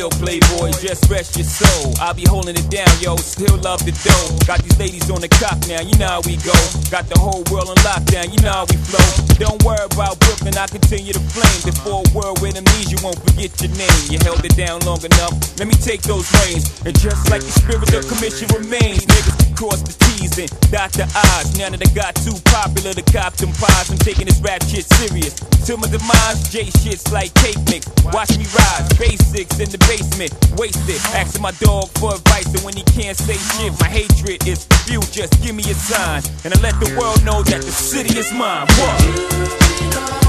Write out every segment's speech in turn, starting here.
yo, playboy, just rest your soul. I'll be holding it down, yo, still love the dough. Got these ladies on the cock now, you know how we go. Got the whole world on lockdown, you know how we flow. Don't worry about Brooklyn, I continue to flame. Before a world with amnesia, you won't forget your name. You held it down long enough, let me take those reins. And just like the spirit of commission remains, niggas cross the T's and dot the I's. Now that I got too popular to cop them pies, I'm taking this rap shit serious. Till my demise, J shit's like cake mix. Watch me rise, basics in the basement, wasted. Asking my dog for advice, and when he can't say shit, my hatred is few. Just give me a sign, and I let the world know that the city is mine. What?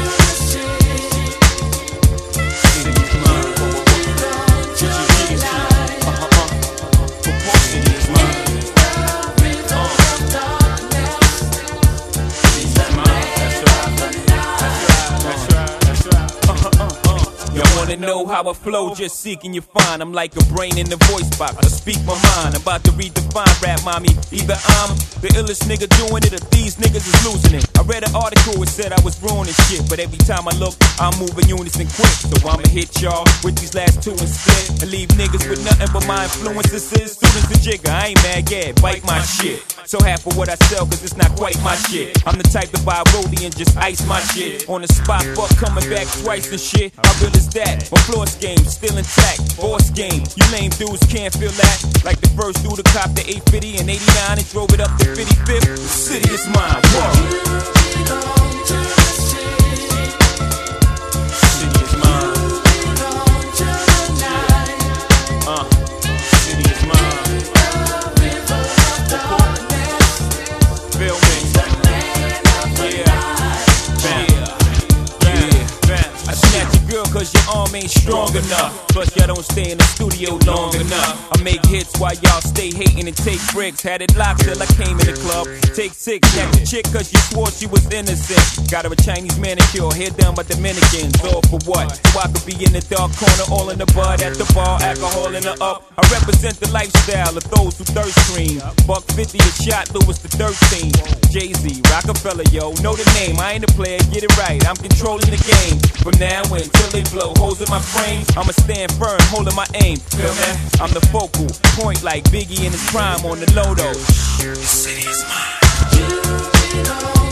Wanna know how I flow, just seeking you find. I'm like a brain in the voice box, I speak my mind. I'm about to redefine rap, mommy. Either I'm the illest nigga doing it, or these niggas is losing it. I read an article, it said I was ruining shit, but every time I look, I'm moving unison quick. So I'ma hit y'all with these last two instead, and leave niggas with nothing but my influences. Students to jigger, I ain't mad, yeah, bite my shit. So half of what I sell, cause it's not quite my shit. I'm the type to buy a rollie and just ice my shit. On the spot, fuck coming back twice and shit. How real is that? My floor game still intact. Boss game, you lame dudes can't feel that. Like the first dude to cop the 850 and 89 and drove it up to 55th. The city is mine. Whoa. Cause your arm ain't strong enough. Plus y'all don't stay in the studio long enough. I make hits while y'all stay hating and take bricks. Had it locked till I came in the club. Take 6, snatched a chick cause you swore she was innocent. Got her a Chinese manicure, hair done by Dominicans. All for what? So I could be in the dark corner, all in the bud at the bar, alcohol in the up. I represent the lifestyle of those who thirst cream. Buck 50 a shot, Louis the 13. Jay-Z, Rockefeller, yo, know the name. I ain't a player, get it right. I'm controlling the game. From now until they blow holes in my frame, I'ma stand firm, holding my aim. Feel me? I'm the focal point like Biggie in his prime on the Lodo. The city is mine.